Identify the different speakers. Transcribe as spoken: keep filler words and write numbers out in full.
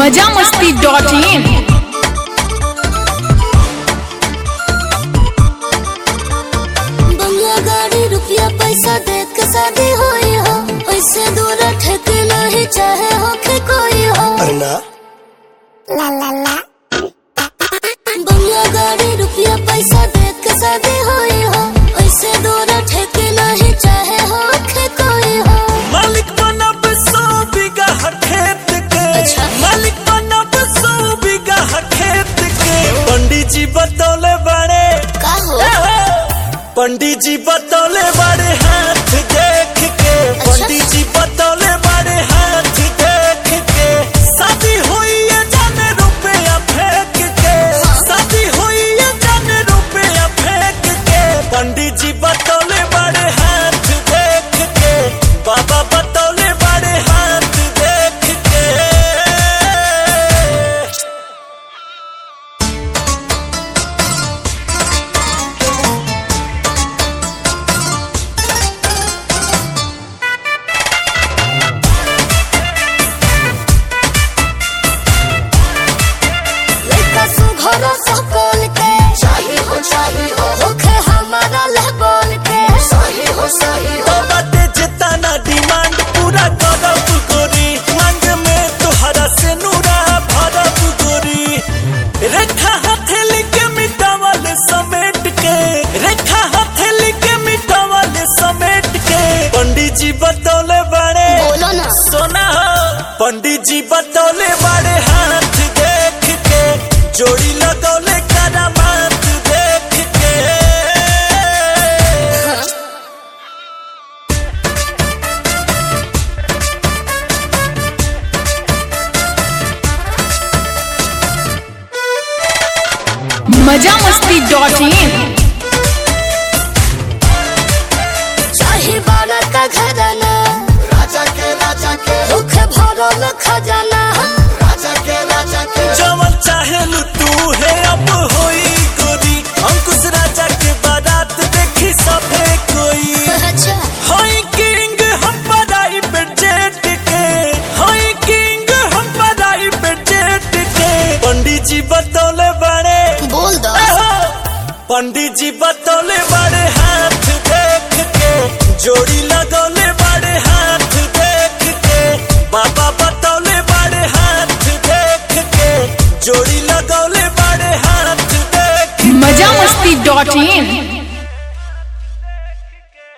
Speaker 1: मजा मस्ती dot in.
Speaker 2: बंगला गाड़ी रुपया पैसा देख के शादी होई हो, ऐसे दूर ठेके नहीं चाहे होके कोई हो।
Speaker 3: अरना
Speaker 2: ला ला ला बंगला गाड़ी रुपया पैसा देख के शादी होई हो, ऐसे दूर ठेके नहीं चाहे होके कोई हो।
Speaker 3: मालिक बनब सौ बीघा खेत के,
Speaker 2: अच्छा।
Speaker 3: मालिक बनब सौ बीघा खेत के। पंडित जी बतौले बड़े
Speaker 2: का हो?
Speaker 3: पंडित जी बतौले बड़े हाथ देख के, पंडित जी बतौले बड़े हाथ देख के। शादी हुई है जाने रुपया फेंक के, शादी हुई है जाने रुपया फेंक के। पंडित जी बतौले बड़े हाथ देख के, बाबा बतौले बड़े हाथ देख के।
Speaker 2: लड़का सुघर सकल के चाहिए हो चाहिए हो, होके हमारा लहबोल के सही हो सही हो।
Speaker 3: तो बाटे जितना डिमांड पूरा करब गोरी, मांग में तुहरा से नूरा भरब गोरी। रेखा हथेली के मिटावल समेट के, रेखा हथेली के मिटावल समेट के। पंडित जी बतौले बड़े
Speaker 2: बोलो ना।
Speaker 3: सोना हो, पंडित जी बतौले बड़े हाथ देख के, जोड़ी लगौले करामात देख के।
Speaker 1: मजा मस्ती डॉट इन।
Speaker 2: चाहे बारा का घराना,
Speaker 3: राजा के राजा के
Speaker 2: होके भरल खजाना,
Speaker 3: राजा के राजा के। जवन चाहेलू तू है अब होई गोरी, अंकुश राजा के बारात देखी सभे कोई।
Speaker 2: अच्छा
Speaker 3: होई किंग हम पराई पे जेट के, होई किंग हम पराई पे जेट के। पंडित जी बतौले बड़े
Speaker 2: बोल दो।
Speaker 3: पंडित जी बतौले बड़े हाथ देख के, जोड़ी लगौले बड़े हाथ देख के। बाबा बतौले बड़े हाथ देख के, जोड़ी लगौले बड़े हाथ देख के।
Speaker 1: मजा मस्ती डॉट इन।